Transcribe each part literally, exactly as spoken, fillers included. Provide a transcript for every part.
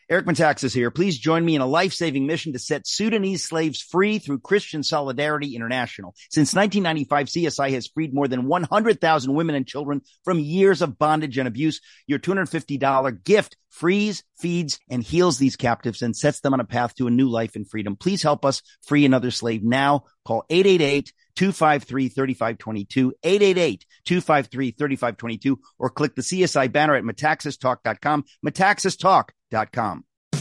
Eric Metaxas here. Please join me in a life-saving mission to set Sudanese slaves free through Christian Solidarity International. Since nineteen ninety-five, C S I has freed more than one hundred thousand women and children from years of bondage and abuse. Your two hundred fifty dollars gift frees, feeds, and heals these captives and sets them on a path to a new life in freedom. Please help us free another slave now. Call eight eight eight, two five three, three five two two, eight eight eight, two five three, three five two two, or click the C S I banner at metaxas talk dot com, metaxas talk dot com.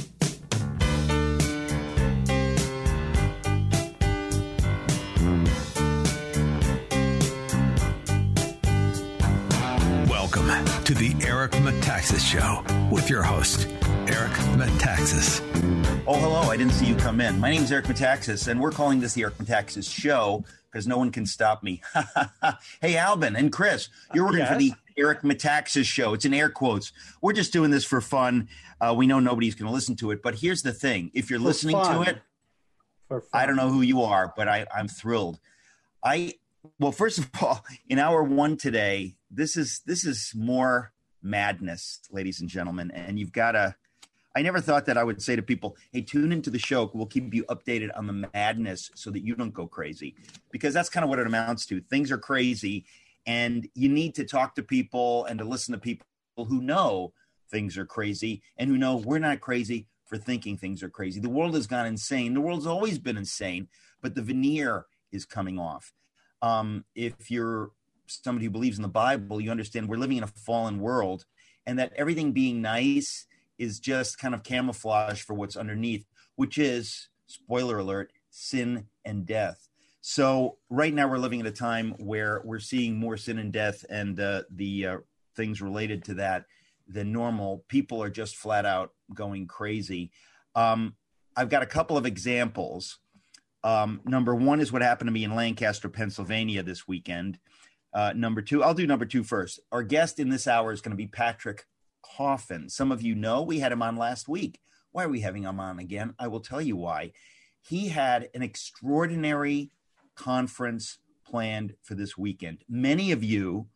Welcome to the Eric Metaxas Show with your host, Eric Metaxas. Oh, hello. I didn't see you come in. My name is Eric Metaxas, and we're calling this the Eric Metaxas Show because no one can stop me. Hey, Albin and Chris, you're working yes. for the Eric Metaxas Show. It's in air quotes. We're just doing this for fun. Uh, we know nobody's going to listen to it, but here's the thing. If you're for listening fun. to it, for fun. I don't know who you are, but I, I'm thrilled. I Well, first of all, in hour one today, this is this is more madness, ladies and gentlemen, and you've got to I never thought that I would say to people, hey, tune into the show. We'll keep you updated on the madness so that you don't go crazy, because that's kind of what it amounts to. Things are crazy, and you need to talk to people and to listen to people who know things are crazy and who know we're not crazy for thinking things are crazy. The world has gone insane. The world's always been insane, but the veneer is coming off. Um, if you're somebody who believes in the Bible, you understand we're living in a fallen world, and that everything being nice is just kind of camouflage for what's underneath, which is, spoiler alert, sin and death. So right now we're living at a time where we're seeing more sin and death and uh, the uh, things related to that than normal. People are just flat out going crazy. Um, I've got a couple of examples. Um, number one is what happened to me in Lancaster, Pennsylvania this weekend. Uh, number two, I'll do number two first. Our guest in this hour is going to be Patrick Coffin. Some of you know we had him on last week. Why are we having him on again? I will tell you why. He had an extraordinary conference planned for this weekend. Many of you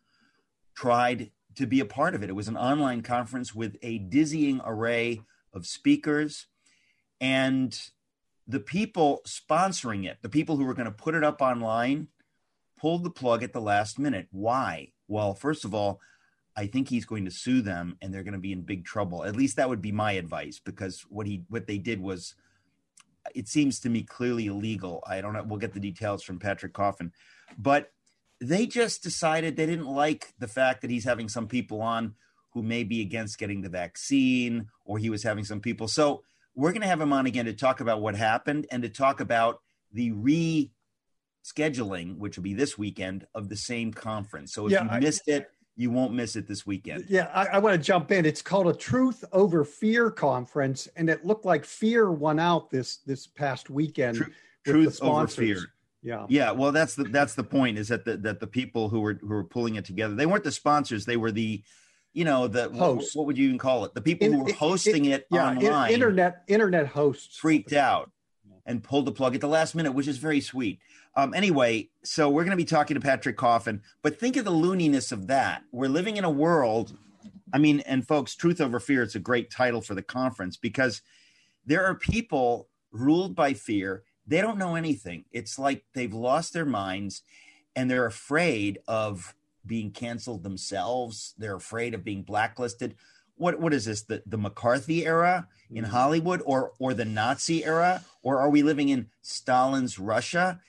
tried to be a part of it. It was an online conference with a dizzying array of speakers, and the people sponsoring it, the people who were going to put it up online, pulled the plug at the last minute. Why? Well, first of all, I think he's going to sue them, and they're going to be in big trouble. At least that would be my advice, because what he what they did was, it seems to me, clearly illegal. I don't know. We'll get the details from Patrick Coffin. But they just decided they didn't like the fact that he's having some people on who may be against getting the vaccine, or he was having some people. So we're going to have him on again to talk about what happened and to talk about the rescheduling, which will be this weekend, of the same conference. So if yeah, you I- missed it, you won't miss it this weekend. Yeah, I, I want to jump in. It's called a Truth Over Fear conference, and it looked like fear won out this this past weekend. Tru- with truth the sponsors. over fear. Yeah, yeah. Well, that's the that's the point. Is that the that the people who were who were pulling it together, they weren't the sponsors. They were the, you know, the hosts. What, what would you even call it? The people In, who were hosting it, it yeah, online. internet internet hosts freaked out and pulled the plug at the last minute, which is very sweet. Um, anyway, so we're going to be talking to Patrick Coffin, but think of the looniness of that. We're living in a world, I mean, and folks, Truth Over Fear, it's a great title for the conference, because there are people ruled by fear. They don't know anything. It's like they've lost their minds, and they're afraid of being canceled themselves. They're afraid of being blacklisted. What what is this? The the McCarthy era in Hollywood, or or the Nazi era, or are we living in Stalin's Russia?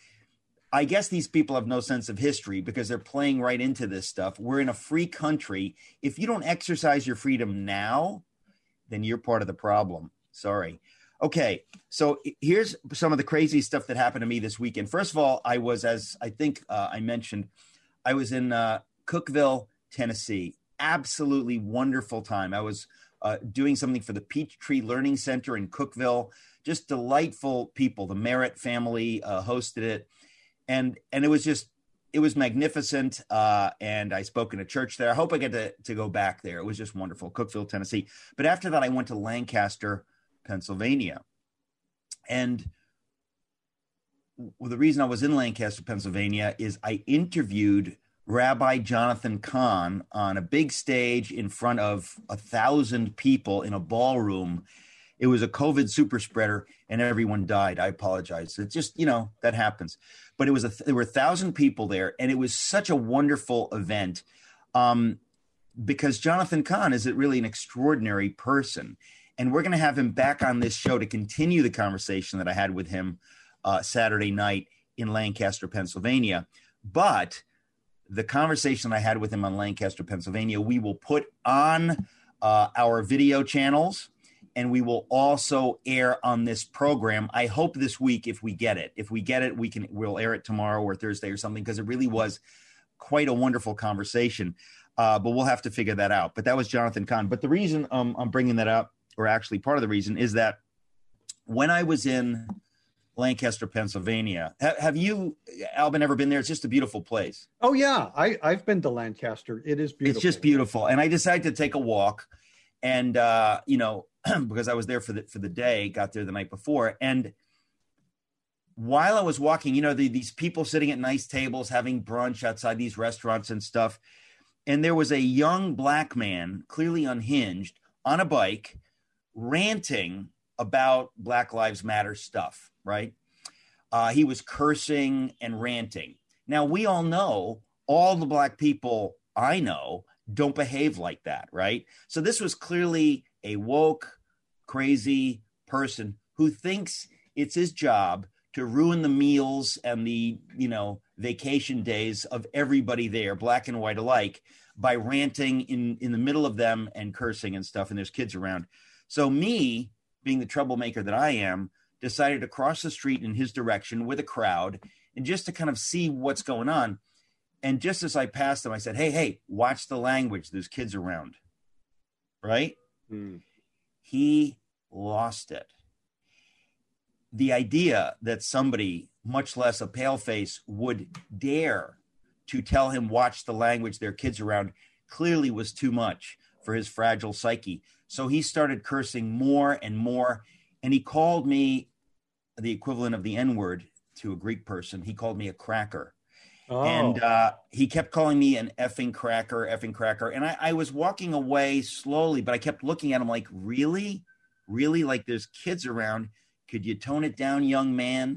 I guess these people have no sense of history, because they're playing right into this stuff. We're in a free country. If you don't exercise your freedom now, then you're part of the problem. Sorry. Okay, so here's some of the crazy stuff that happened to me this weekend. First of all, I was, as I think uh, I mentioned, I was in uh, Cookeville, Tennessee. Absolutely wonderful time. I was uh, doing something for the Peachtree Learning Center in Cookeville. Just delightful people. The Merritt family uh, hosted it. And and it was just, it was magnificent. Uh, and I spoke in a church there. I hope I get to, to go back there. It was just wonderful. Cookeville, Tennessee. But after that, I went to Lancaster, Pennsylvania. And well, the reason I was in Lancaster, Pennsylvania is I interviewed Rabbi Jonathan Cahn on a big stage in front of a thousand people in a ballroom. it was a COVID super spreader and everyone died. I apologize. It just, you know, that happens. But it was a, there were a thousand people there, and it was such a wonderful event um, because Jonathan Cahn is really an extraordinary person. And we're going to have him back on this show to continue the conversation that I had with him uh, Saturday night in Lancaster, Pennsylvania. But the conversation I had with him on Lancaster, Pennsylvania, we will put on uh, our video channels, and we will also air on this program. I hope this week, if we get it, if we get it, we can, we'll air it tomorrow or Thursday or something, because it really was quite a wonderful conversation. Uh, but we'll have to figure that out. But that was Jonathan Cahn. But the reason um, I'm bringing that up, or actually part of the reason, is that when I was in Lancaster, Pennsylvania, ha- have you, Albin, ever been there? It's just a beautiful place. Oh yeah, I, I've been to Lancaster. It is beautiful. It's just beautiful. And I decided to take a walk, and uh, you know, because I was there for the for the day, got there the night before, and while I was walking, you know, the, these people sitting at nice tables having brunch outside these restaurants and stuff, and there was a young black man, clearly unhinged, on a bike, ranting about Black Lives Matter stuff, right? Uh, he was cursing and ranting. Now, we all know, all the black people I know don't behave like that, right? So this was clearly a woke, crazy person who thinks it's his job to ruin the meals and the, you know, vacation days of everybody there, black and white alike, by ranting in, in the middle of them and cursing and stuff, and there's kids around. So me, being the troublemaker that I am, decided to cross the street in his direction with a crowd, and just to kind of see what's going on. And just as I passed him, I said, hey, hey, watch the language. There's kids around, right? Mm. He lost it. The idea that somebody, much less a paleface, would dare to tell him, watch the language, there are kids around, clearly was too much for his fragile psyche. So he started cursing more and more. And he called me the equivalent of the N-word to a Greek person. He called me a cracker. Oh. And uh, he kept calling me an effing cracker, effing cracker. And I, I was walking away slowly, but I kept looking at him like, really? Really? Like, there's kids around. Could you tone it down, young man?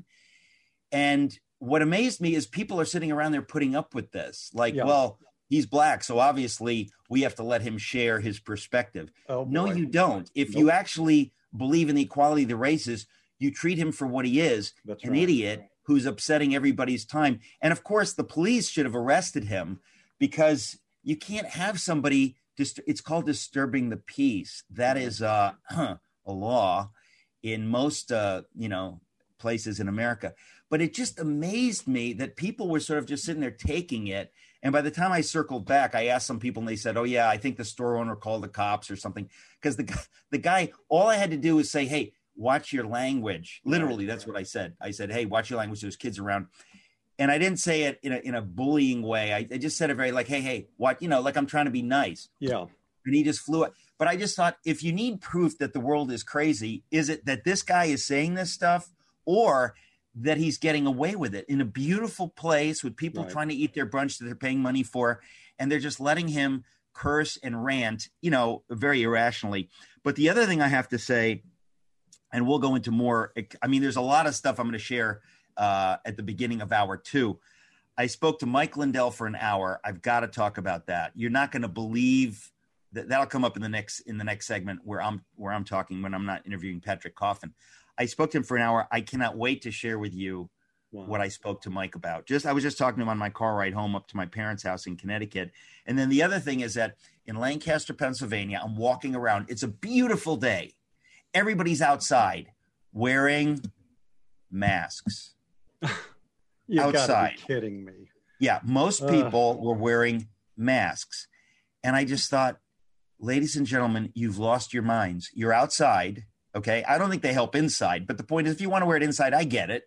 And what amazed me is people are sitting around there putting up with this. Like, yeah. Well, he's black, so obviously we have to let him share his perspective. Oh, no, you don't. If nope. you actually believe in the equality of the races, you treat him for what he is, That's an right. idiot who's upsetting everybody's time. And of course, the police should have arrested him, because you can't have somebody, dist- it's called disturbing the peace. That is uh, a law in most, uh, you know, places in America. But it just amazed me that people were sort of just sitting there taking it. And by the time I circled back, I asked some people, and they said, oh, yeah, I think the store owner called the cops or something. Because the, the guy, all I had to do was say, hey, watch your language. Literally, that's what I said. I said, hey, watch your language. There's kids around. And I didn't say it in a, in a bullying way. I, I just said it very like, hey, hey, what, you know, like I'm trying to be nice. Yeah. And he just flew it. But I just thought, if you need proof that the world is crazy, is it that this guy is saying this stuff, or that he's getting away with it in a beautiful place with people right. trying to eat their brunch that they're paying money for, and they're just letting him curse and rant, you know, very irrationally. But the other thing I have to say, and we'll go into more, I mean, there's a lot of stuff I'm going to share uh, at the beginning of hour two. I spoke to Mike Lindell for an hour. I've got to talk about that. You're not going to believe that. That'll come up in the next in the next segment where I'm where I'm talking when I'm not interviewing Patrick Coffin. I spoke to him for an hour. I cannot wait to share with you wow. what I spoke to Mike about. Just I was just talking to him on my car ride home up to my parents' house in Connecticut. And then the other thing is that in Lancaster, Pennsylvania, I'm walking around. It's a beautiful day. Everybody's outside wearing masks. You outside. Gotta be kidding me. Yeah, most people uh. were wearing masks. And I just thought, ladies and gentlemen, you've lost your minds. You're outside. Okay, I don't think they help inside, but the point is, if you want to wear it inside, I get it.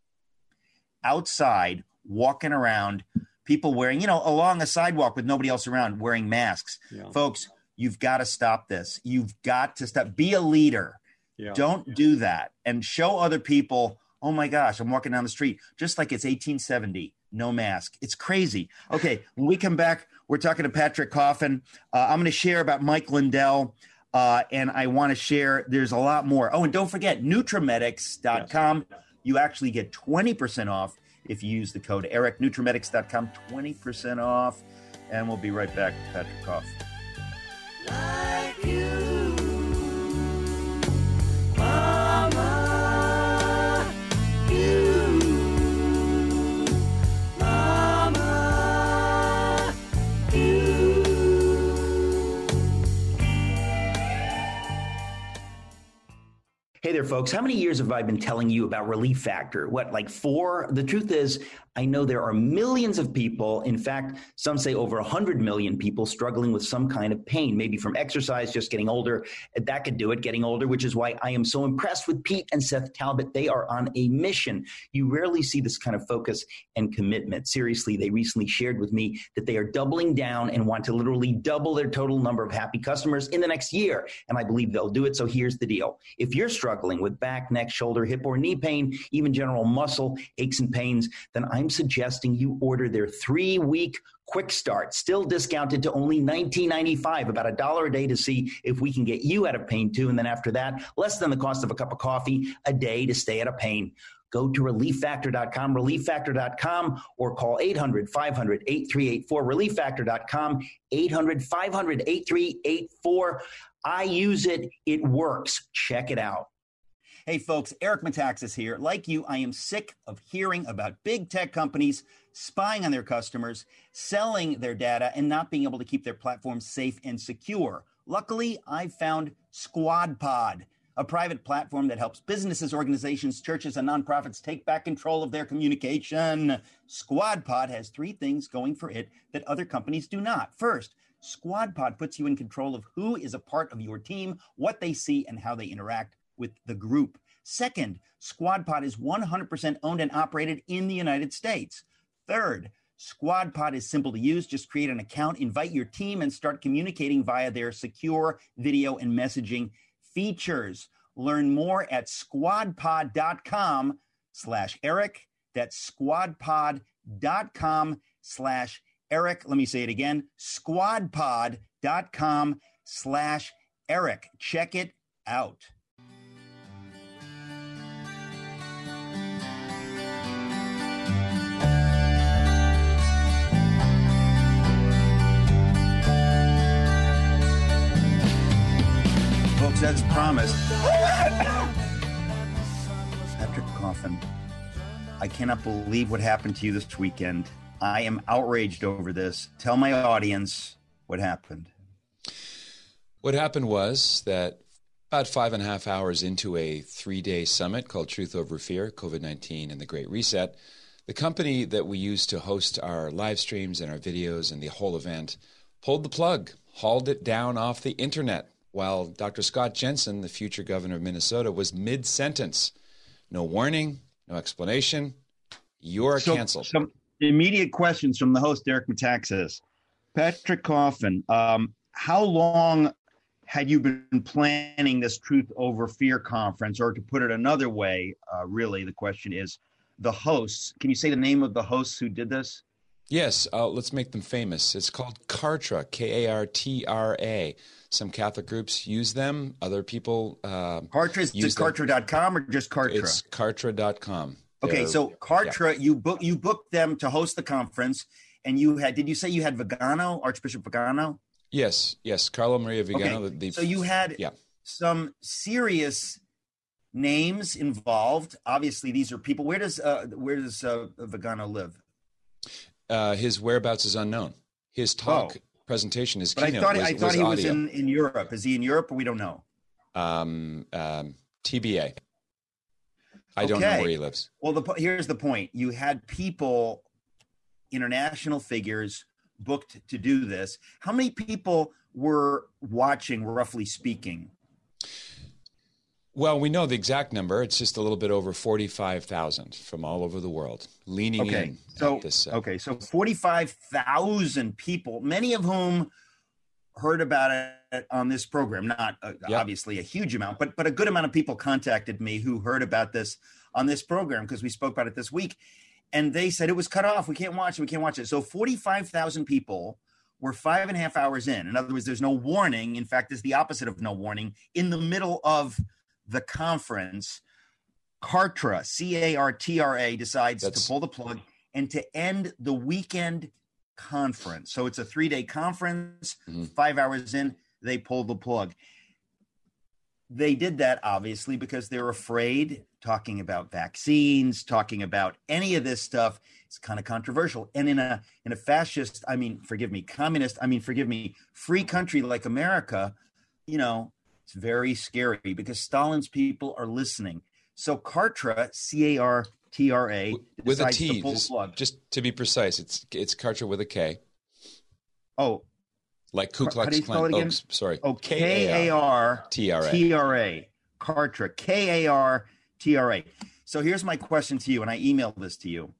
Outside, walking around, people wearing, you know, along a sidewalk with nobody else around, wearing masks. Yeah. Folks, you've got to stop this. You've got to stop. Be a leader. Yeah. Don't do that. And show other people, oh my gosh, I'm walking down the street, just like it's eighteen seventy, no mask. It's crazy. Okay, when we come back, we're talking to Patrick Coffin. Uh, I'm going to share about Mike Lindell. Uh, and I want to share, there's a lot more. Oh, and don't forget, Nutramedix dot com. Yes. You actually get twenty percent off if you use the code Eric. Nutramedix dot com, twenty percent off. And we'll be right back with Patrick Cough. Like you, Mama, you, Mama, you. Hey there, folks. How many years have I been telling you about Relief Factor? What, like four? The truth is, I know there are millions of people, in fact, some say over one hundred million people struggling with some kind of pain, maybe from exercise, just getting older. That could do it, getting older, which is why I am so impressed with Pete and Seth Talbot. They are on a mission. You rarely see this kind of focus and commitment. Seriously, they recently shared with me that they are doubling down and want to literally double their total number of happy customers in the next year. And I believe they'll do it. So here's the deal. If you're struggling with back, neck, shoulder, hip, or knee pain, even general muscle aches and pains, then I'm suggesting you order their three-week quick start, still discounted to only nineteen ninety-five, about a dollar a day to see if we can get you out of pain too. And then after that, less than the cost of a cup of coffee a day to stay out of pain. Go to relief factor dot com, relief factor dot com, or call eight hundred, five hundred, eight three eight four, relief factor dot com, eight hundred, five hundred, eight three eight four. I use it. It works. Check it out. Hey folks, Eric Metaxas here. Like you, I am sick of hearing about big tech companies spying on their customers, selling their data, and not being able to keep their platforms safe and secure. Luckily, I've found SquadPod, a private platform that helps businesses, organizations, churches, and nonprofits take back control of their communication. SquadPod has three things going for it that other companies do not. First, SquadPod puts you in control of who is a part of your team, what they see, and how they interact with the group. Second, SquadPod is one hundred percent owned and operated in the United States. Third, SquadPod is simple to use. Just create an account, invite your team, and start communicating via their secure video and messaging features. Learn more at squadpod dot com slash Eric. That's squadpod dot com slash Eric. Let me say it again, squadpod dot com slash Eric. Check it out. Folks, as promised, Patrick Coffin, I cannot believe what happened to you this weekend. I am outraged over this. Tell my audience what happened. What happened was that about five and a half hours into a three-day summit called Truth Over Fear, COVID nineteen and the Great Reset, the company that we use to host our live streams and our videos and the whole event pulled the plug, hauled it down off the internet, while Doctor Scott Jensen, the future governor of Minnesota, was mid-sentence. No warning, no explanation. You're so, canceled. Some immediate questions from the host, Eric Metaxas. Patrick Coffin, um, how long had you been planning this Truth Over Fear conference? Or to put it another way, uh, really, the question is, the hosts, can you say the name of the hosts who did this? Yes, uh, let's make them famous. It's called Kartra, K A R T R A. Some Catholic groups use them. Other people uh, Kartra, is it Kartra dot com or just Kartra? It's Kartra dot com. Okay, so Kartra, yeah. you book you booked them to host the conference, and you had, did you say you had Vigano, Archbishop Vigano? Yes, yes, Carlo Maria Vigano. Okay. The, the, so you had yeah. some serious names involved. Obviously, these are people. Where does uh, where does uh, Vigano live? Uh, his whereabouts is unknown. His talk oh. presentation, his but keynote I thought, was, I thought was he audio. was in, in Europe. Is he in Europe, or we don't know? Um, um, T B A. I okay. don't know where he lives. Well, the, here's the point. You had people, international figures, booked to do this. How many people were watching, roughly speaking? Well, we know the exact number. It's just a little bit over forty-five thousand from all over the world leaning okay. in. So, at this, uh, okay, so forty-five thousand people, many of whom heard about it on this program. Not uh, yep. obviously a huge amount, but but a good amount of people contacted me who heard about this on this program because we spoke about it this week. And they said it was cut off. We can't watch it. We can't watch it. So forty-five thousand people we're five and a half hours in. In other words, there's no warning. In fact, it's the opposite of no warning. In the middle of the conference, Kartra, C A R T R A, decides That's... to pull the plug and to end the weekend conference. So it's a three-day conference, mm-hmm. five hours in, they pull the plug. They did that, obviously, because they're afraid talking about vaccines, talking about any of this stuff. It's kind of controversial. And in a in a fascist, I mean, forgive me, communist, I mean, forgive me, free country like America, you know, it's very scary because Stalin's people are listening. So Kartra, C A R T R A, with a T, to just, just to be precise, it's it's Kartra with a K. Oh, like Ku Klux Klan. Oh, sorry. Oh, K A R T R A. Kartra, K A R T R A. So here's my question to you, and I emailed this to you.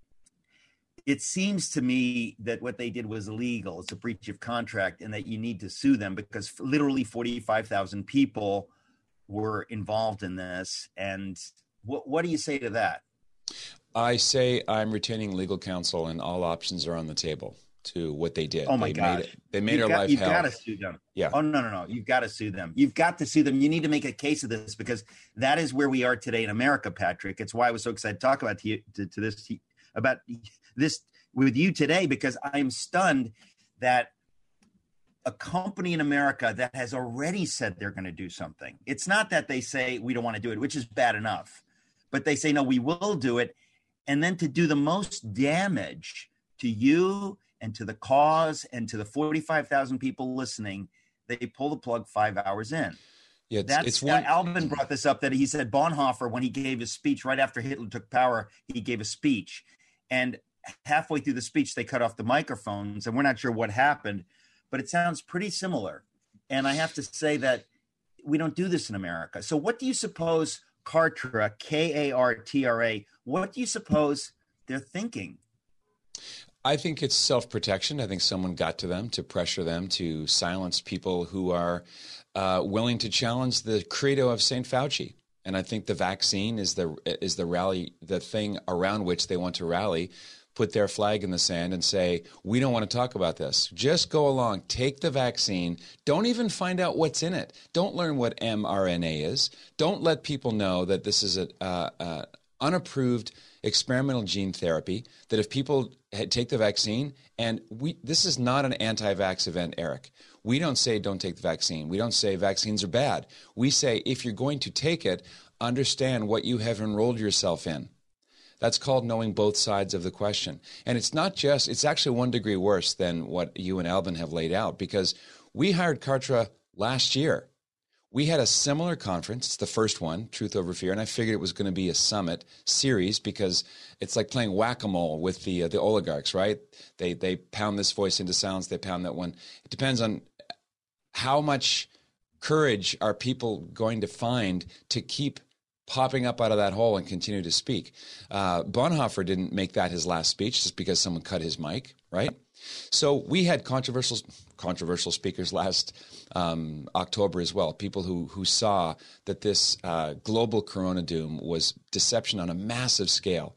It seems to me that what they did was illegal. It's a breach of contract, and that you need to sue them because literally forty-five thousand people were involved in this. And what what do you say to that? I say I'm retaining legal counsel, and all options are on the table to what they did. Oh my they gosh. Made it, they made our got, life you've hell. You've got to sue them. Yeah. Oh, no, no, no. You've got to sue them. You've got to sue them. You need to make a case of this because that is where we are today in America, Patrick. It's why I was so excited to talk about to, you, to, to this about this with you today, because I am stunned that a company in America that has already said they're going to do something. It's not that they say we don't want to do it, which is bad enough, but they say, no, we will do it. And then to do the most damage to you and to the cause and to the forty-five thousand people listening, they pull the plug five hours in. Yeah, it's, That's it's one. Uh, Alvin brought this up that he said Bonhoeffer, when he gave his speech right after Hitler took power, he gave a speech. And halfway through the speech, they cut off the microphones, and we're not sure what happened, but it sounds pretty similar. And I have to say that we don't do this in America. So what do you suppose Kartra, K A R T R A, what do you suppose they're thinking? I think it's self-protection. I think someone got to them to pressure them to silence people who are uh, willing to challenge the credo of Saint Fauci. And I think the vaccine is the is the rally, the thing around which they want to rally, put their flag in the sand and say, we don't want to talk about this. Just go along, take the vaccine. Don't even find out what's in it. Don't learn what mRNA is. Don't let people know that this is an uh, uh, unapproved experimental gene therapy, that if people take the vaccine, and we this is not an anti-vax event, Eric. We don't say don't take the vaccine. We don't say vaccines are bad. We say if you're going to take it, understand what you have enrolled yourself in. That's called knowing both sides of the question. And it's not just, it's actually one degree worse than what you and Alvin have laid out, because we hired Kartra last year. We had a similar conference. It's the first one, Truth Over Fear, and I figured it was going to be a summit series because it's like playing whack-a-mole with the uh, the oligarchs, right? They they pound this voice into silence. They pound that one. It depends on how much courage are people going to find to keep popping up out of that hole and continue to speak. Uh, Bonhoeffer didn't make that his last speech just because someone cut his mic, right? So we had controversial controversial speakers last um, October as well, people who who saw that this uh, global corona doom was deception on a massive scale.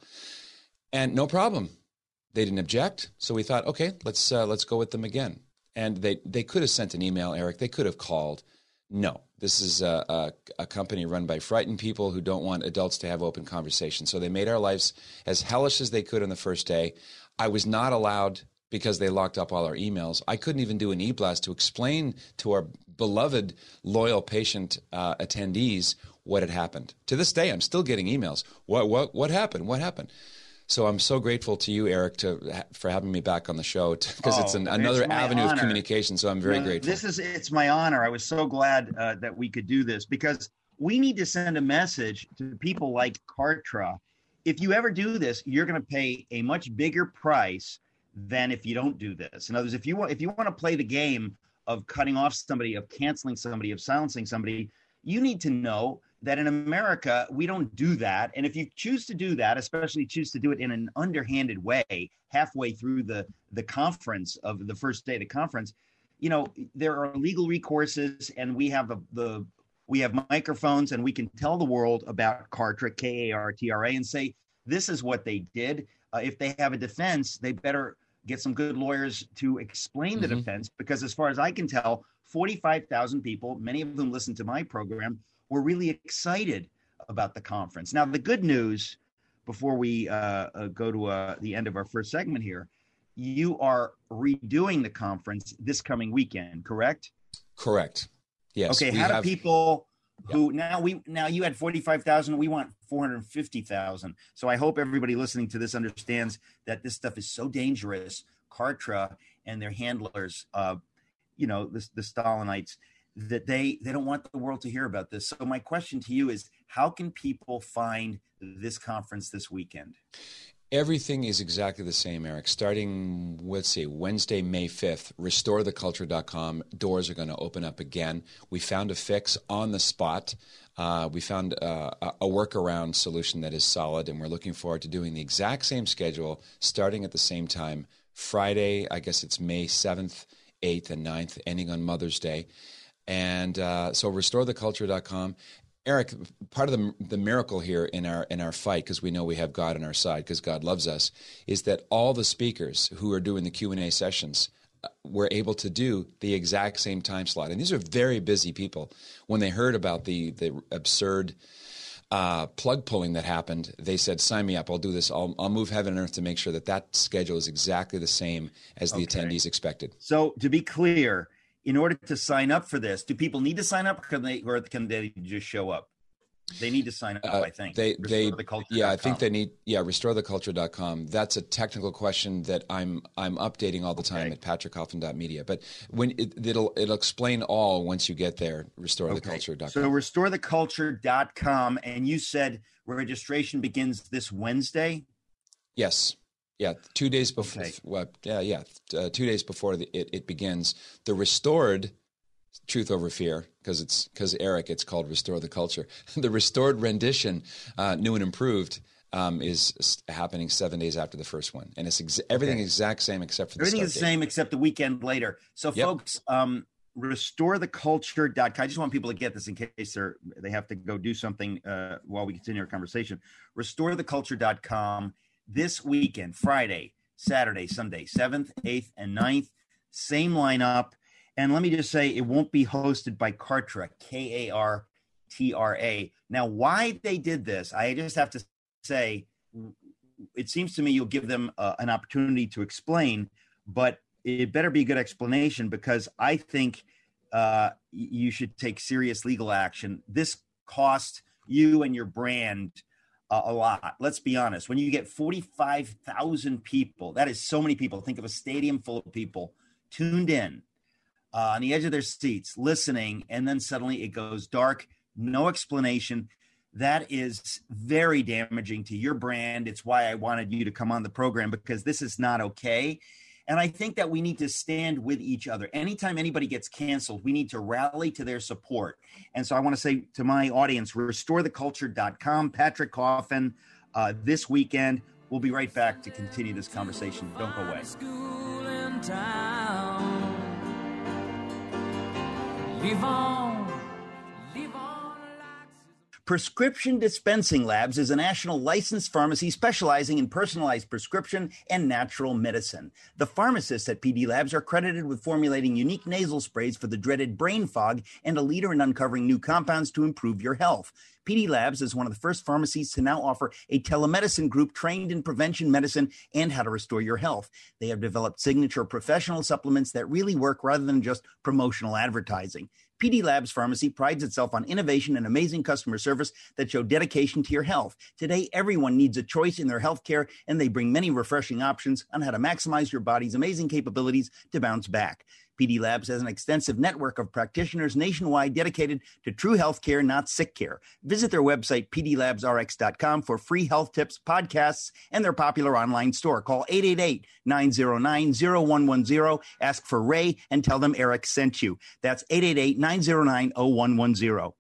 And no problem. They didn't object. So we thought, okay, let's uh, let's go with them again. And they, they could have sent an email, Eric. They could have called. No, this is a, a, a company run by frightened people who don't want adults to have open conversations. So they made our lives as hellish as they could on the first day. I was not allowed, because they locked up all our emails. I couldn't even do an e-blast to explain to our beloved, loyal patient uh, attendees what had happened. To this day, I'm still getting emails. What what what happened? What happened? So I'm so grateful to you, Eric, to for having me back on the show, because oh, it's an, another it's avenue honor. of communication. So I'm very no, grateful. This is it's my honor. I was so glad uh, that we could do this, because we need to send a message to people like Kartra. If you ever do this, you're going to pay a much bigger price than if you don't do this. In other words, if you want if you want to play the game of cutting off somebody, of canceling somebody, of silencing somebody, you need to know that in America, we don't do that. And if you choose to do that, especially choose to do it in an underhanded way, halfway through the, the conference of the first day of the conference, you know, there are legal recourses, and we have the, the we have microphones, and we can tell the world about Kartra, K A R T R A, and say, this is what they did. Uh, if they have a defense, they better get some good lawyers to explain the Mhm. defense, because as far as I can tell, forty-five thousand people, many of whom listen to my program, were really excited about the conference. Now, the good news, before we uh, uh, go to uh, the end of our first segment here, you are redoing the conference this coming weekend, correct? Correct. Yes. Okay, we how have- do people who now we now you had forty-five thousand, we want four hundred fifty thousand. So I hope everybody listening to this understands that this stuff is so dangerous. Kartra and their handlers, uh, you know, the, the Stalinites, that they they don't want the world to hear about this. So my question to you is, how can people find this conference this weekend? Everything is exactly the same, Eric. Starting, let's see, Wednesday, May fifth, restore the culture dot com. Doors are going to open up again. We found a fix on the spot. Uh, we found uh, a workaround solution that is solid, and we're looking forward to doing the exact same schedule, starting at the same time. Friday, I guess it's May seventh, eighth, and ninth, ending on Mother's Day. And uh, so restore the culture dot com. Eric, part of the the miracle here in our in our fight, because we know we have God on our side, because God loves us, is that all the speakers who are doing the Q and A sessions uh, were able to do the exact same time slot. And these are very busy people. When they heard about the the absurd uh, plug pulling that happened, they said, "Sign me up. I'll do this. I'll I'll move heaven and earth to make sure that that schedule is exactly the same as the Okay. attendees expected." So to be clear, in order to sign up for this, do people need to sign up, or can they, or can they just show up? They need to sign up, Uh, I think. They, they, RestoreTheCulture dot yeah, I think com. they need, yeah, restore the culture dot com. That's a technical question that I'm, I'm updating all the time Okay. at patrick hoffman dot media. But when it, it'll, it'll explain all once you get there. restore the Okay. culture dot com. So restore the culture dot com, and you said registration begins this Wednesday. Yes. Yeah. Two days before, Okay. well, yeah, yeah. Uh, two days before the, it, it begins. The restored Truth Over Fear, because it's because Eric, it's called Restore the Culture. The restored rendition, uh, new and improved, um, is s- happening seven days after the first one, and it's ex- everything Okay. exact same except for the Everything start is the date. same except the weekend later. So, Yep. folks, um, restore the culture dot com. I just want people to get this in case they're they have to go do something uh, while we continue our conversation. restore the culture dot com this weekend, Friday, Saturday, Sunday, seventh, eighth, and ninth. Same lineup. And let me just say, it won't be hosted by Kartra, K A R T R A. Now, why they did this, I just have to say, it seems to me you'll give them uh, an opportunity to explain, but it better be a good explanation, because I think uh, y- you should take serious legal action. This cost you and your brand uh, a lot. Let's be honest. When you get forty-five thousand people, that is so many people. Think of a stadium full of people tuned in, uh, on the edge of their seats, listening, and then suddenly it goes dark, no explanation. That is very damaging to your brand. It's why I wanted you to come on the program, because this is not okay. And I think that we need to stand with each other. Anytime anybody gets canceled, we need to rally to their support. And so I want to say to my audience, restore the culture dot com, Patrick Coffin, uh, this weekend. We'll be right back to continue this conversation. Don't go away. School in town. Live on, live on like Prescription Dispensing Labs is a national licensed pharmacy specializing in personalized prescription and natural medicine. The pharmacists at P D Labs are credited with formulating unique nasal sprays for the dreaded brain fog and a leader in uncovering new compounds to improve your health. P D Labs is one of the first pharmacies to now offer a telemedicine group trained in prevention medicine and how to restore your health. They have developed signature professional supplements that really work rather than just promotional advertising. P D Labs Pharmacy prides itself on innovation and amazing customer service that show dedication to your health. Today, everyone needs a choice in their health care, and they bring many refreshing options on how to maximize your body's amazing capabilities to bounce back. P D Labs has an extensive network of practitioners nationwide dedicated to true health care, not sick care. Visit their website, p d labs r x dot com, for free health tips, podcasts, and their popular online store. Call eight eight eight, nine zero nine, zero one one zero. Ask for Ray and tell them Eric sent you. That's eight eight eight, nine zero nine, zero one one zero.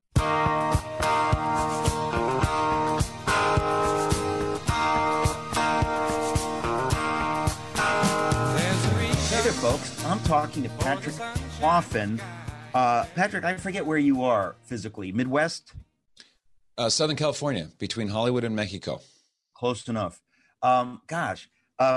Hey there, folks. I'm talking to Patrick Coffin. Uh, Patrick, I forget where you are physically. Midwest? Uh, Southern California, between Hollywood and Mexico. Close enough. Um, gosh, um,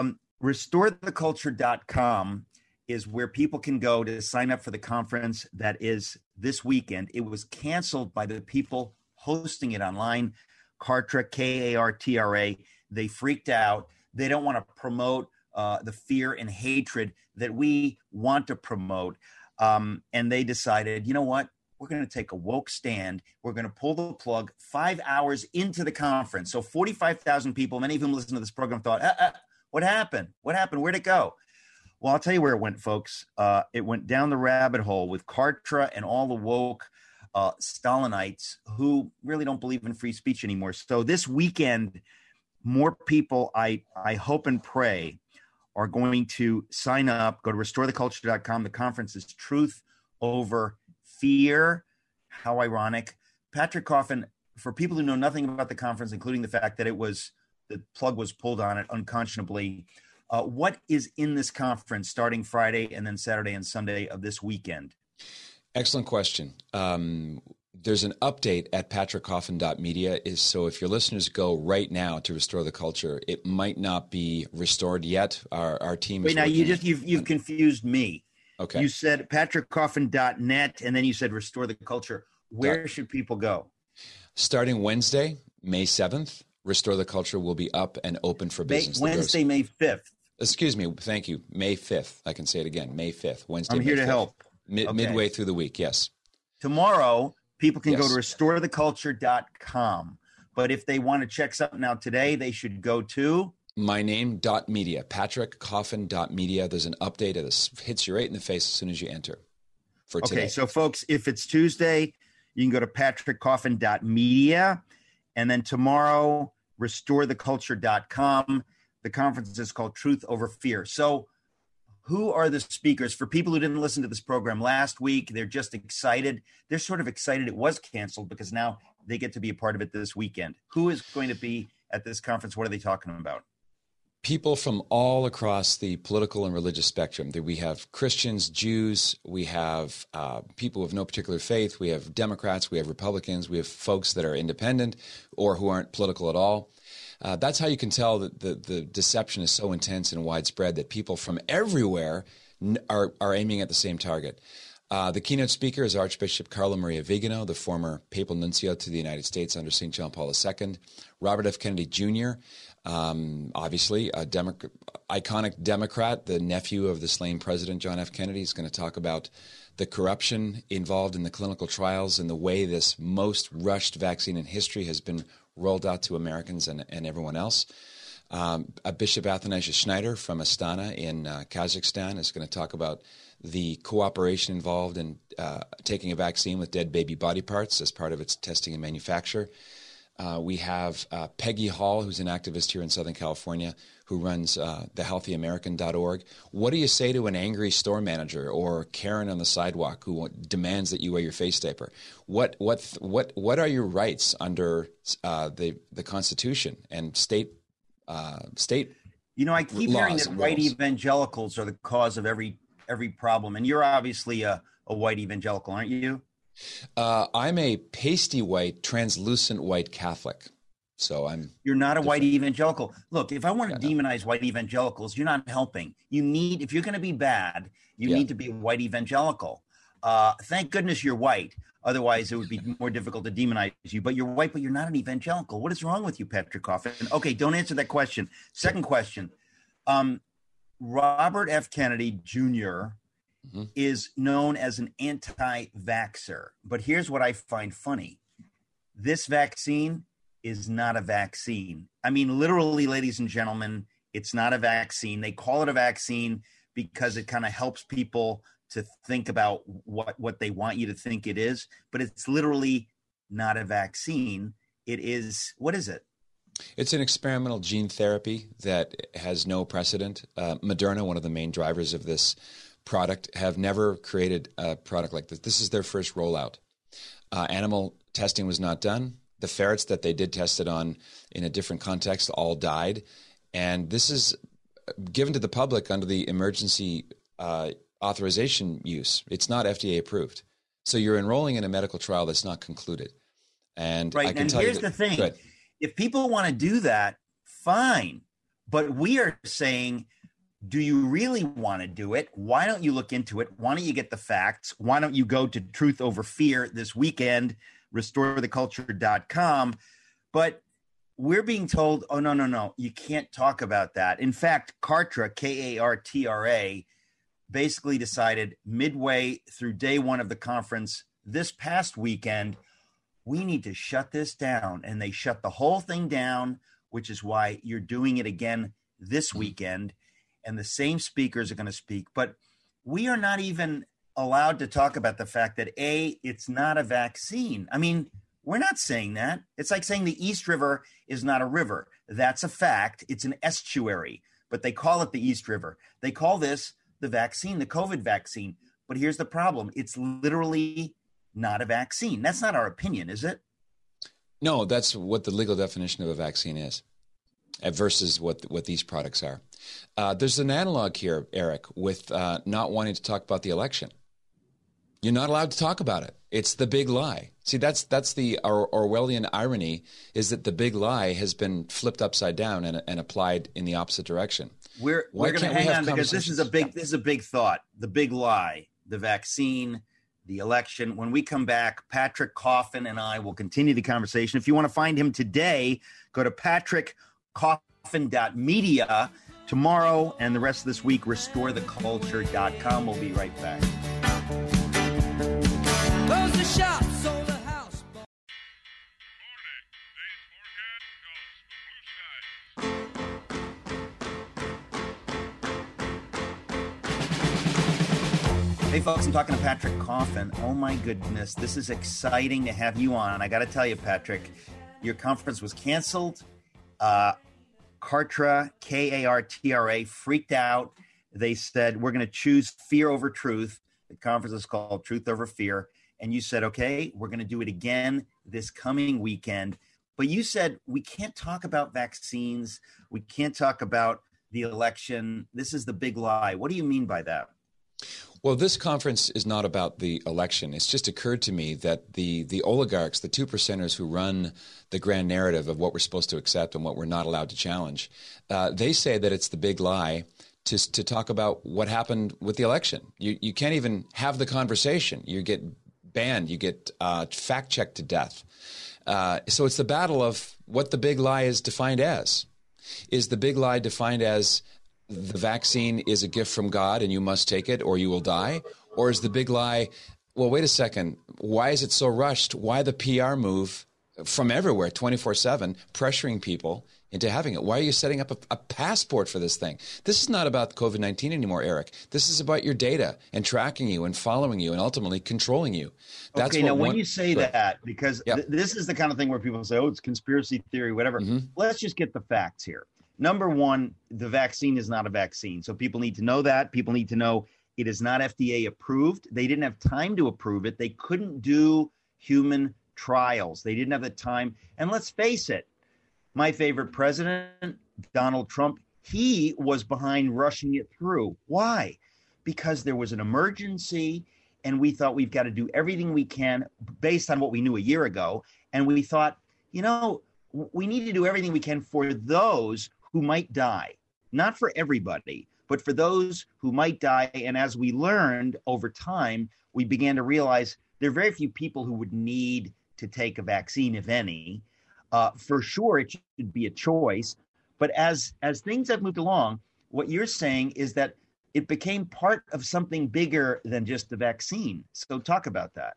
restore the culture dot com is where people can go to sign up for the conference that is this weekend. It was canceled by the people hosting it online, Kartra, K A R T R A. They freaked out. They don't want to promote uh, the fear and hatred that we want to promote. Um, and they decided, you know what? We're going to take a woke stand. We're going to pull the plug five hours into the conference. So forty-five thousand people, many of them listening to this program, thought, uh, uh, what happened? What happened? Where'd it go? Well, I'll tell you where it went, folks. Uh, it went down the rabbit hole with Kartra and all the woke uh, Stalinites who really don't believe in free speech anymore. So this weekend, more people, I, I hope and pray, are going to sign up. Go to restore the culture dot com. The conference is Truth Over Fear. How ironic. Patrick Coffin, for people who know nothing about the conference, including the fact that it was, the plug was pulled on it unconscionably, uh, what is in this conference starting Friday and then Saturday and Sunday of this weekend? Excellent question. Um, there's an update at patrick coffin dot media. Is so if your listeners go right now to Restore the Culture, it might not be restored yet. Our our team. Wait, is now you working- just you've you've confused me. Okay. You said patrick coffin dot net and then you said Restore the Culture. Where Dot- should people go? Starting Wednesday, May seventh, Restore the Culture will be up and open for May, business. The Wednesday, May fifth. Excuse me. Thank you. May fifth. I can say it again. May fifth. Wednesday. I'm here May to fifth. help. Mid, Okay. Midway through the week. Yes. Tomorrow, people can go Yes. to restore the culture dot com. But if they want to check something out today, they should go to My name dot media, patrick coffin dot media. There's an update that hits you right in the face as soon as you enter for today. Okay, so folks, if it's Tuesday, you can go to patrick coffin dot media. And then tomorrow, restore the culture dot com. The conference is called Truth Over Fear. So who are the speakers? For people who didn't listen to this program last week, they're just excited. They're sort of excited it was canceled because now they get to be a part of it this weekend. Who is going to be at this conference? What are they talking about? People from all across the political and religious spectrum. We have Christians, Jews, we have uh, people of no particular faith, we have Democrats, we have Republicans, we have folks that are independent or who aren't political at all. Uh, that's how you can tell that the, the deception is so intense and widespread that people from everywhere n- are, are aiming at the same target. Uh, the keynote speaker is Archbishop Carlo Maria Vigano, the former papal nuncio to the United States under Saint John Paul the Second. Robert F. Kennedy Junior, um, obviously a Demo- iconic Democrat, the nephew of the slain President John F. Kennedy, is going to talk about the corruption involved in the clinical trials and the way this most rushed vaccine in history has been rolled out to Americans and, and everyone else. Um, a Bishop Athanasius Schneider from Astana in uh, Kazakhstan is going to talk about the cooperation involved in uh, taking a vaccine with dead baby body parts as part of its testing and manufacture. Uh, we have uh, Peggy Hall, who's an activist here in Southern California, who runs uh, the healthy american dot org. What do you say to an angry store manager or Karen on the sidewalk who demands that you wear your face diaper? What what what what are your rights under uh, the the Constitution and state uh, state? You know, I keep laws hearing that and white rules? evangelicals are the cause of every every problem, and you're obviously a, a white evangelical, aren't you? Uh, I'm a pasty white, translucent white Catholic. So I'm. You're not a different. white evangelical. Look, if I want to Yeah, no. demonize white evangelicals, you're not helping. You need, if you're going to be bad, you Yeah. need to be a white evangelical. Uh, thank goodness you're white. Otherwise, it would be more difficult to demonize you. But you're white, but you're not an evangelical. What is wrong with you, Patrick Coffin? Okay, don't answer that question. Second question. Um, Robert F. Kennedy Junior Mhm. is known as an anti-vaxxer. But here's what I find funny. This vaccine is not a vaccine. I mean, literally, ladies and gentlemen, it's not a vaccine. They call it a vaccine because it kind of helps people to think about what, what they want you to think it is. But it's literally not a vaccine. It is, what is it? It's an experimental gene therapy that has no precedent. Uh, Moderna, one of the main drivers of this product, have never created a product like this. This is their first rollout. Uh, animal testing was not done. The ferrets that they did test it on in a different context all died. And this is given to the public under the emergency uh, authorization use. It's not F D A approved. So you're enrolling in a medical trial that's not concluded. And Right. I can And tell here's you the that, thing. Go ahead. If people want to do that, fine. But we are saying do you really want to do it? Why don't you look into it? Why don't you get the facts? Why don't you go to Truth Over Fear this weekend, restore the culture dot com? But we're being told, oh, no, no, no, you can't talk about that. In fact, Kartra, K A R T R A, basically decided midway through day one of the conference this past weekend, we need to shut this down. And they shut the whole thing down, which is why you're doing it again this weekend. And the same speakers are going to speak. But we are not even allowed to talk about the fact that, A, it's not a vaccine. I mean, we're not saying that. It's like saying the East River is not a river. That's a fact. It's an estuary, but they call it the East River. They call this the vaccine, the COVID vaccine. But here's the problem. It's literally not a vaccine. That's not our opinion, is it? No, that's what the legal definition of a vaccine is versus what what these products are. Uh, there's an analog here, Eric, with uh, not wanting to talk about the election. You're not allowed to talk about it. It's the big lie. See, that's that's the Or- Orwellian irony, is that the big lie has been flipped upside down and, and applied in the opposite direction. We're Why we're going to can't we hang have on because this is a big conversations? this is a big thought. The big lie, the vaccine, the election. When we come back, Patrick Coffin and I will continue the conversation. If you want to find him today, go to patrick coffin dot media. Tomorrow and the rest of this week, restore the culture dot com. We'll be right back. Close the shop, sold the house. Hey, folks, I'm talking to Patrick Coffin. Oh, my goodness. This is exciting to have you on. I got to tell you, Patrick, your conference was canceled. Uh, Kartra, K A R T R A, freaked out. They said, we're going to choose fear over truth. The conference is called Truth Over Fear. And you said, okay, we're going to do it again this coming weekend. But you said, we can't talk about vaccines. We can't talk about the election. This is the big lie. What do you mean by that? Well, this conference is not about the election. It's just occurred to me that the the oligarchs, the two percenters who run the grand narrative of what we're supposed to accept and what we're not allowed to challenge, uh, they say that it's the big lie to to talk about what happened with the election. You you can't even have the conversation. You get banned. You get uh, fact checked to death. Uh, so it's the battle of what the big lie is defined as. Is the big lie defined as the vaccine is a gift from God and you must take it or you will die? Or is the big lie, well, wait a second, why is it so rushed? Why the P R move from everywhere, twenty-four seven, pressuring people into having it? Why are you setting up a, a passport for this thing? This is not about COVID nineteen anymore, Eric. This is about your data and tracking you and following you and ultimately controlling you. That's okay, what now when one, you say right. that, because Yep. th- this is the kind of thing where people say, oh, it's conspiracy theory, whatever. Mm-hmm. Let's just get the facts here. Number one, the vaccine is not a vaccine. So people need to know that. People need to know it is not F D A approved. They didn't have time to approve it. They couldn't do human trials. They didn't have the time. And let's face it, my favorite president, Donald Trump, he was behind rushing it through. Why? Because there was an emergency and we thought we've got to do everything we can based on what we knew a year ago. And we thought, you know, we need to do everything we can for those who might die, not for everybody, but for those who might die. And as we learned over time, we began to realize there are very few people who would need to take a vaccine, if any. Uh, for sure, it should be a choice. But as as things have moved along, what you're saying is that it became part of something bigger than just the vaccine. So talk about that.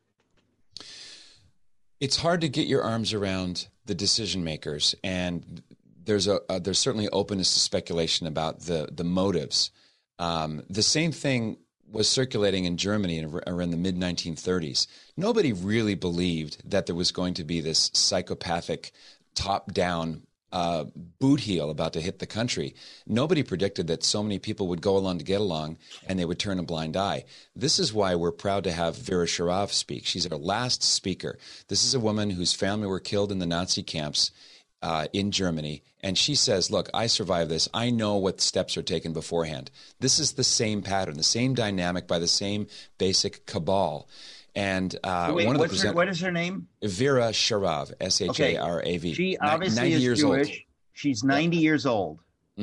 It's hard to get your arms around the decision makers, and there's a, a there's certainly openness to speculation about the the motives. Um, the same thing was circulating in Germany in, around the mid nineteen thirties. Nobody really believed that there was going to be this psychopathic top-down uh, boot heel about to hit the country. Nobody predicted that so many people would go along to get along and they would turn a blind eye. This is why we're proud to have Vera Sharav speak. She's our last speaker. This is a woman whose family were killed in the Nazi camps uh, in Germany. And she says, look, I survived this. I know what steps are taken beforehand. This is the same pattern, the same dynamic by the same basic cabal. And uh, Wait, one of the what's her, present- what is her name? Vera Sharav, S H A R A V. She Ni- obviously ninety is years Jewish. old. She's ninety years old. Mm-hmm.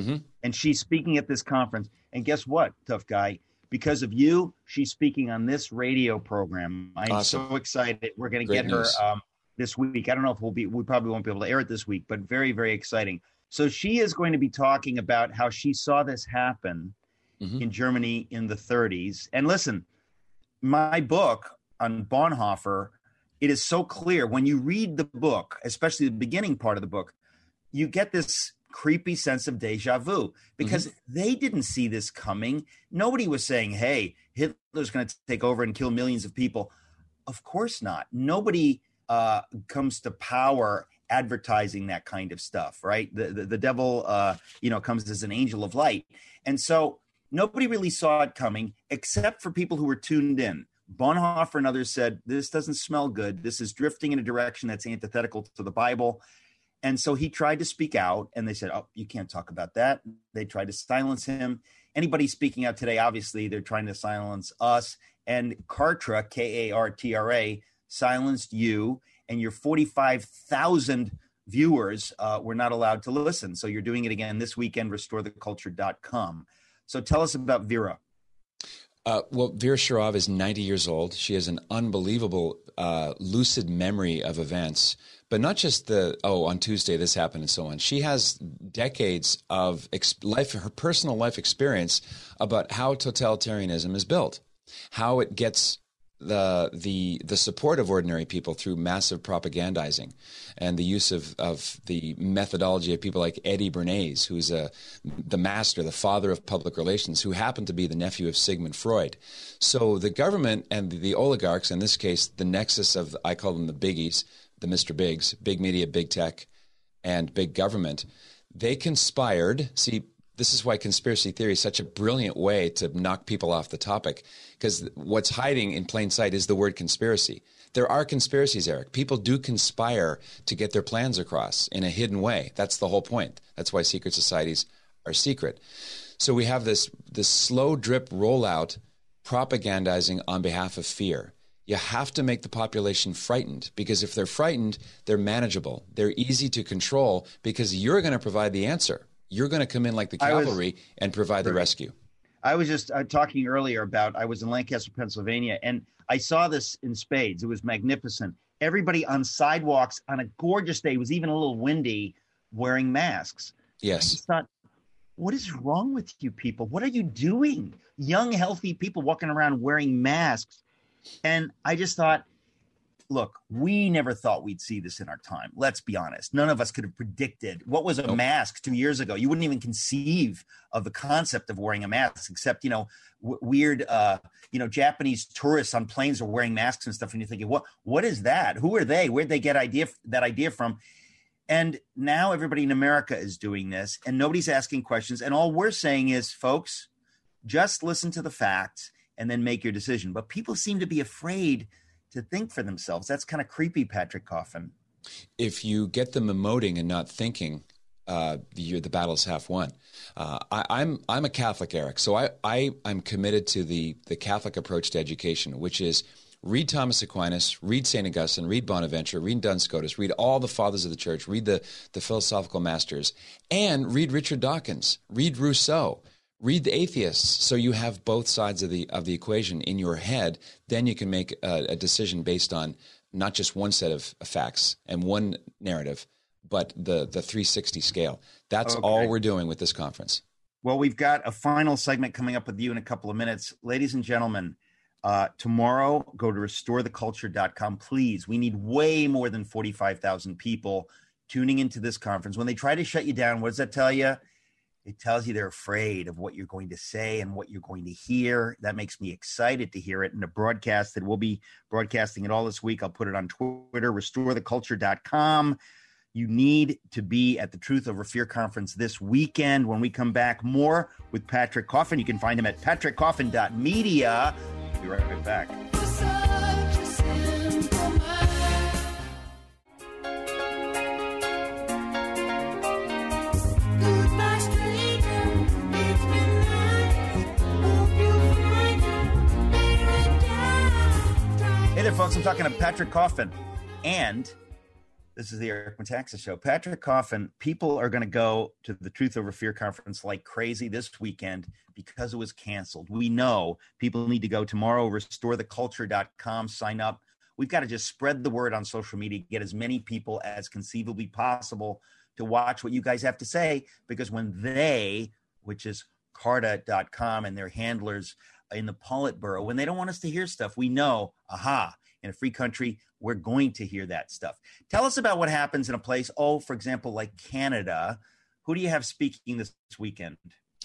and she's speaking at this conference. And guess what, tough guy? Because of you, she's speaking on this radio program. I'm awesome. so excited. We're going to get news. her um, this week. I don't know if we'll be, we probably won't be able to air it this week, but very, very exciting. So she is going to be talking about how she saw this happen mm-hmm. in Germany in the thirties. And listen, my book on Bonhoeffer, it is so clear. When you read the book, especially the beginning part of the book, you get this creepy sense of deja vu because mm-hmm. they didn't see this coming. Nobody was saying, hey, Hitler's going to take over and kill millions of people. Of course not. Nobody uh, comes to power advertising that kind of stuff, right? The, the, the devil, uh, you know, comes as an angel of light. And so nobody really saw it coming except for people who were tuned in. Bonhoeffer and others said, this doesn't smell good. This is drifting in a direction that's antithetical to the Bible. And so he tried to speak out, and they said, oh, you can't talk about that. They tried to silence him. Anybody speaking out today, obviously, they're trying to silence us. And Kartra, K A R T R A, silenced you, and your forty-five thousand viewers uh, were not allowed to listen. So you're doing it again this weekend, restore the culture dot com. So tell us about Vera. Uh, well, Vera Sharav is ninety years old. She has an unbelievable uh, lucid memory of events, but not just the, oh, on Tuesday this happened and so on. She has decades of ex- life, her personal life experience about how totalitarianism is built, how it gets the the the support of ordinary people through massive propagandizing and the use of, of the methodology of people like Eddie Bernays, who's a, the master, the father of public relations, who happened to be the nephew of Sigmund Freud. So the government and the, the oligarchs, in this case, the nexus of, I call them the biggies, the Mister Bigs, big media, big tech, and big government, they conspired. See, this is why conspiracy theory is such a brilliant way to knock people off the topic, because what's hiding in plain sight is the word conspiracy. There are conspiracies, Eric. People do conspire to get their plans across in a hidden way. That's the whole point. That's why secret societies are secret. So we have this, this slow drip rollout propagandizing on behalf of fear. You have to make the population frightened, because if they're frightened, they're manageable. They're easy to control because you're going to provide the answer. You're going to come in like the cavalry was, and provide the rescue. I was just uh, talking earlier about, I was in Lancaster, Pennsylvania, and I saw this in spades. It was magnificent. Everybody on sidewalks on a gorgeous day, it was even a little windy, wearing masks. Yes. I just thought, what is wrong with you people? What are you doing? Young, healthy people walking around wearing masks. And I just thought, look, we never thought we'd see this in our time. Let's be honest. None of us could have predicted what was a nope. mask two years ago. You wouldn't even conceive of the concept of wearing a mask, except, you know, w- weird, uh, you know, Japanese tourists on planes are wearing masks and stuff. And you're thinking, what, what is that? Who are they? Where'd they get idea that idea from? And now everybody in America is doing this, and nobody's asking questions. And all we're saying is, folks, just listen to the facts and then make your decision. But people seem to be afraid to think for themselves. That's kind of creepy, Patrick Coffin. If you get them emoting and not thinking, uh, you're, the battle's half won. Uh, I, I'm I'm a Catholic, Eric, so I, I I'm committed to the the Catholic approach to education, which is read Thomas Aquinas, read Saint Augustine, read Bonaventure, read Duns Scotus, read all the fathers of the church, read the the philosophical masters, and read Richard Dawkins, read Rousseau. Read the atheists, so you have both sides of the of the equation in your head. Then you can make a, a decision based on not just one set of facts and one narrative, but the the three sixty scale. That's okay. All we're doing with this conference. Well, we've got a final segment coming up with you in a couple of minutes. Ladies and gentlemen, uh, tomorrow, go to restore the culture dot com. Please, we need way more than forty-five thousand people tuning into this conference. When they try to shut you down, what does that tell you? It tells you they're afraid of what you're going to say and what you're going to hear. That makes me excited to hear it in the broadcast that we'll be broadcasting it all this week. I'll put it on Twitter, restore the culture dot com. You need to be at the Truth Over Fear conference this weekend. When we come back, more with Patrick Coffin. You can find him at patrick coffin dot media. We'll be right back. Hey there, folks. I'm talking to Patrick Coffin. And This is the Eric Metaxas Show. Patrick Coffin, people are going to go to the Truth Over Fear conference like crazy this weekend because it was canceled. We know people need to go tomorrow, restore the culture dot com, sign up. We've got to just spread the word on social media, get as many people as conceivably possible to watch what you guys have to say, because when they, which is carta dot com and their handlers in the Politburo, when they don't want us to hear stuff, we know, aha, in a free country, we're going to hear that stuff. Tell us about what happens in a place, oh, for example, like Canada. Who do you have speaking this weekend?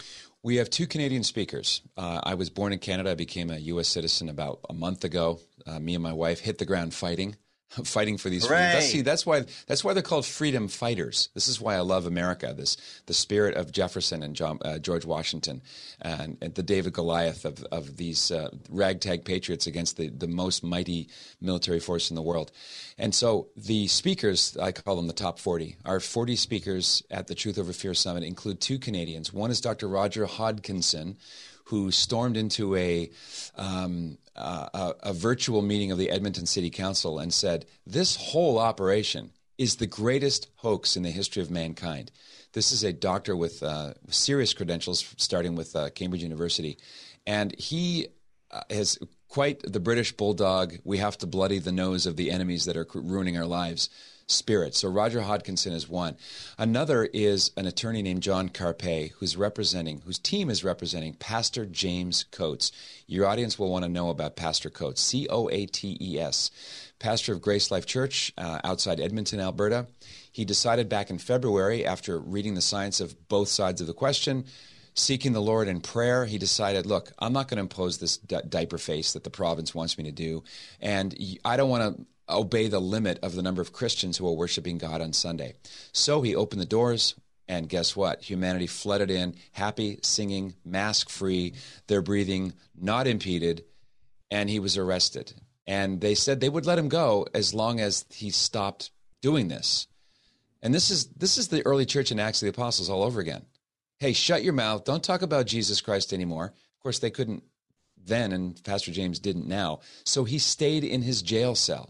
We have two Canadian speakers. Uh, I was born in Canada. I became a U S citizen about a month ago. Uh, me and my wife hit the ground fighting. Fighting for these freedoms. That's, see, that's why that's why they're called freedom fighters. This is why I love America. This the spirit of Jefferson and John, uh, George Washington, and, and the David Goliath of of these uh, ragtag patriots against the the most mighty military force in the world. And so the speakers, I call them the top forty. Our forty speakers at the Truth Over Fear Summit include two Canadians. One is Doctor Roger Hodkinson, who stormed into a, um, uh, a a virtual meeting of the Edmonton City Council and said, this whole operation is the greatest hoax in the history of mankind. This is a doctor with uh, serious credentials, starting with uh, Cambridge University. And he uh, has quite the British bulldog, we have to bloody the nose of the enemies that are ruining our lives spirit. So Roger Hodkinson is one. Another is an attorney named John Carpe, who's representing, whose team is representing Pastor James Coates. Your audience will want to know about Pastor Coates, C O A T E S, pastor of Grace Life Church uh, outside Edmonton, Alberta. He decided back in February, after reading the science of both sides of the question, seeking the Lord in prayer, he decided, look, I'm not going to impose this di- diaper face that the province wants me to do, and I don't want to obey the limit of the number of Christians who are worshiping God on Sunday. So he opened the doors, and guess what? Humanity flooded in, happy, singing, mask-free, their breathing not impeded, and he was arrested. And they said they would let him go as long as he stopped doing this. And this is this is the early church in Acts of the Apostles all over again. Hey, shut your mouth. Don't talk about Jesus Christ anymore. Of course, they couldn't then, and Pastor James didn't now. So he stayed in his jail cell,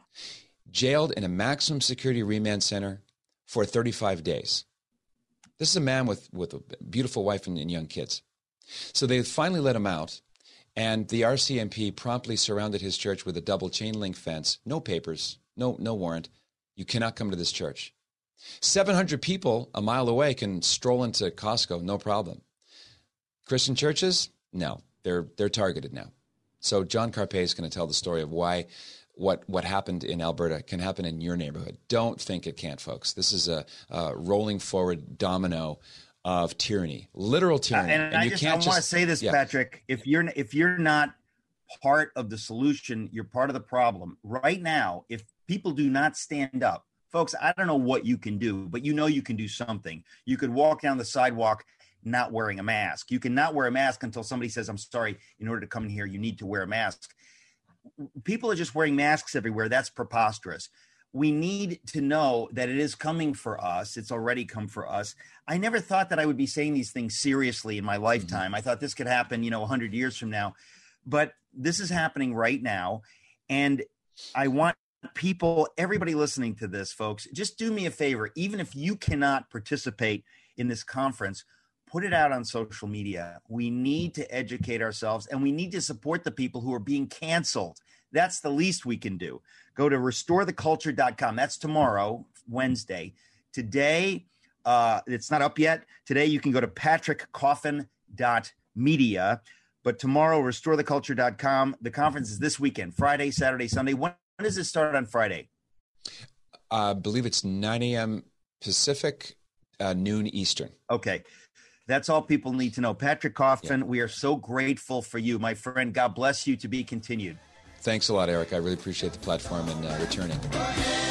jailed in a maximum security remand center for thirty-five days. This is a man with, with a beautiful wife and, and young kids. So they finally let him out, and the R C M P promptly surrounded his church with a double chain link fence, no papers, no, no warrant. You cannot come to this church. seven hundred people a mile away can stroll into Costco, no problem. Christian churches? No, they're they're targeted now. So John Carpe is going to tell the story of why what what happened in Alberta can happen in your neighborhood. Don't think it can't, folks. This is a, a rolling forward domino of tyranny, literal tyranny. Uh, and, and I you just can't I want to say this, yeah. Patrick. If you're if you're not part of the solution, you're part of the problem. Right now, if people do not stand up, folks, I don't know what you can do, but you know you can do something. You could walk down the sidewalk not wearing a mask. You can not wear a mask until somebody says, I'm sorry, in order to come in here, you need to wear a mask. People are just wearing masks everywhere. That's preposterous. We need to know that it is coming for us. It's already come for us. I never thought that I would be saying these things seriously in my lifetime. Mm-hmm. I thought this could happen, you know, one hundred years from now. But this is happening right now. And I want people, everybody listening to this, folks, just do me a favor. Even if you cannot participate in this conference, put it out on social media. We need to educate ourselves, and we need to support the people who are being canceled. That's the least we can do. Go to restore the culture dot com. That's tomorrow, Wednesday. Today, uh, it's not up yet. Today, you can go to patrick coffin dot media. But tomorrow, restore the culture dot com. The conference is this weekend, Friday, Saturday, Sunday. When, when does it start on Friday? I believe it's nine a.m. Pacific, uh, noon Eastern. Okay. That's all people need to know. Patrick Coffin, yeah. We are so grateful for you, my friend. God bless you. To be continued. Thanks a lot, Eric. I really appreciate the platform and uh, returning.